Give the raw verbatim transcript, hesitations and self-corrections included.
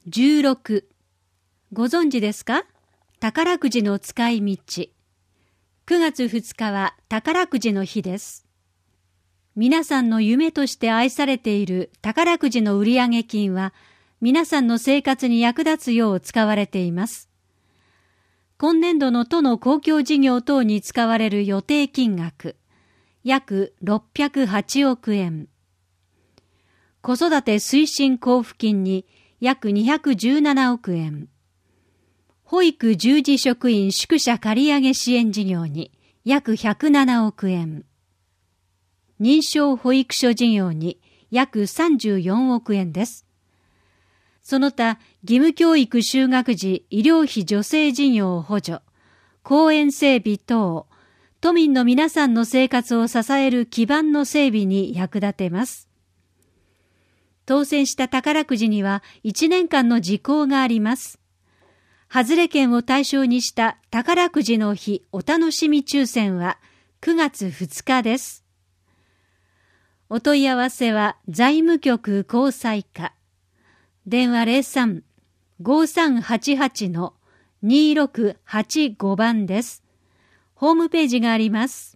じゅうろく、ご存知ですか？宝くじの使い道。くがつふつかは宝くじの日です。皆さんの夢として愛されている宝くじの売上金は皆さんの生活に役立つよう使われています。今年度の都の公共事業等に使われる予定金額、約ろっぴゃくはちおくえん。子育て推進交付金に約にひゃくじゅうななおくえん。保育従事職員宿舎借上支援事業に約ひゃくななおくえん。認証保育所事業に約さんじゅうよんおくえんです。その他、義務教育就学時医療費助成事業補助、公園整備等、都民の皆さんの生活を支える基盤の整備に役立てます。当選した宝くじにはいちねんかんの時効があります。外れ券を対象にした宝くじの日お楽しみ抽選はくがつふつかです。お問い合わせは財務局交際課。電話 ゼロさん ごさんはちはち にろくはちご 番です。ホームページがあります。